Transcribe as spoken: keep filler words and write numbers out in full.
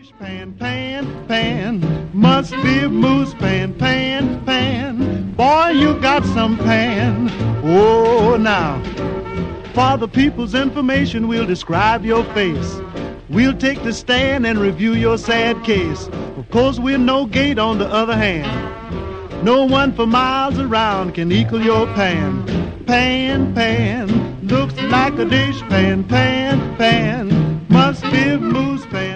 Pan, pan, pan, must be a moose pan, pan, pan. Boy, you got some pan. Oh, now, for the people's information, we'll describe your face. We'll take the stand and review your sad case. Of course, we're no gate on the other hand. No one for miles around can equal your pan. Pan, pan, looks like a dish pan, pan, pan, must be a moose pan.